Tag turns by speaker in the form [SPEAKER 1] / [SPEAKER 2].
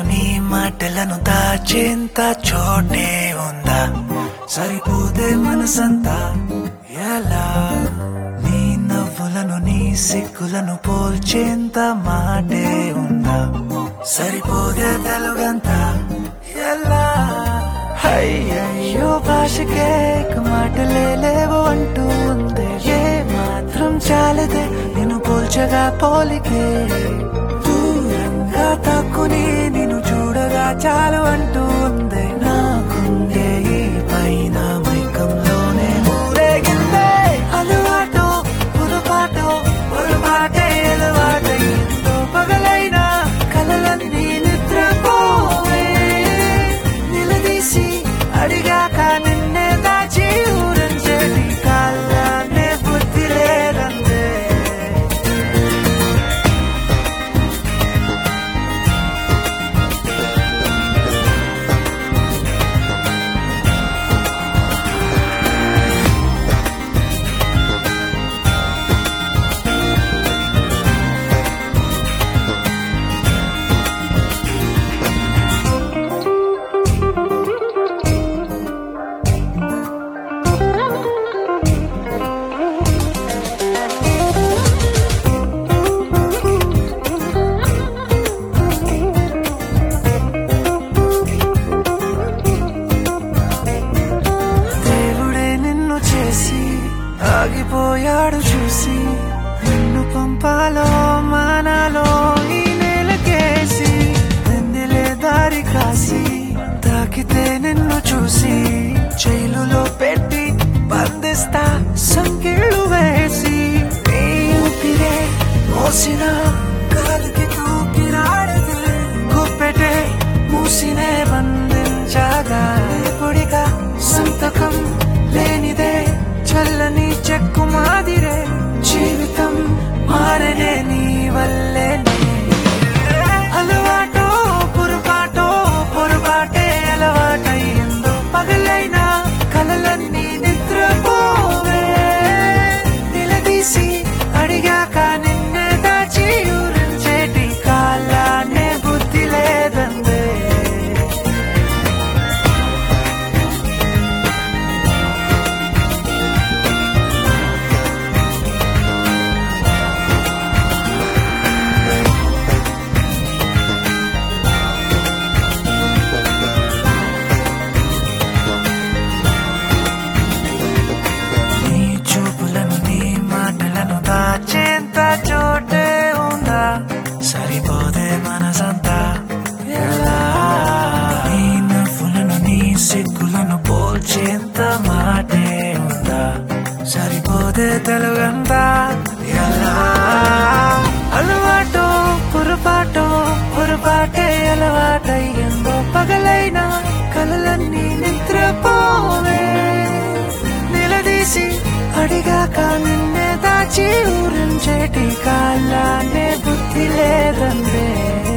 [SPEAKER 1] నీ మాటలను దాచేంత చోటే ఉందా? సరిపోదే మనసంతా ఎలా? నీ నవ్వులను నీ సిగ్గులను పోల్చేంత మాటే ఉందా? సరిపోదే తెలుగంతా ఎలా? అయ్యయ్యో భాషకే మాటలే లేవు అంటూ ఉందే. ఏ మాత్రం చాలదే నిన్ను పోల్చగా పోలికే. దూరంగా తక్కుని నిన్ను చూడగా చాలు అంటూ ఉందే. నాకుందే ఈ పైన మైకంలోనే ఊరేగిందే. అలవాటో పొరపాటో పొరపాటే అలవాటైందో. పగలైనా కలలన్నీ నిద్రపోవే. నిలదీసి అడిగాక నిన్నే దాచి ఊరంజలి కాళ్ళనే బుద్ధి లేదందే. ఆగిపోయాడు చూసి నిన్ను పంపాలో మానాలో ఈ నేలకేసి. వెన్నెలే దారి కాసి తాకితే నిన్ను చూసి జైలులో పెట్టి బంధిస్తా సంకెళ్ళు వేసి. నీ ఊపిరే మోసిన గాలికి తూపిరాడదే. గుప్పెటే మూసినే బంధించగా పొడిగా సంతకం లేనిదే చల్లని చెక్కు మాదిరే. జీవితం మారనే నీ వల్లేనే. అలవాటో పొరపాటో పొరపాటే అలవాటయ్యిందో. పగలైనా కలలన్నీ నిద్రపోవే. నిలదీసి అడిగాక నిన్నే దాచి ఊరించేటి కాలానే బుద్ధి లేదందే. దాచేంత చోటే ఉందా? సరిపోదే మనసంతా ఎలా? నీ నవ్వులను నీ సిగ్గులను పోల్చేంత మాటే ఉందా? సరిపోదే తెలుగంతా ఎలా? అలవాటో పొరపాటో పొరపాటే అలవాటయ్యిందో. పగలైనా కలలన్నీ నిద్రపోవే. నిలదీసి అడిగాక నిన్నే దాచి ఊరించేటి కాళ్ళనే బుద్ధి లేదందే.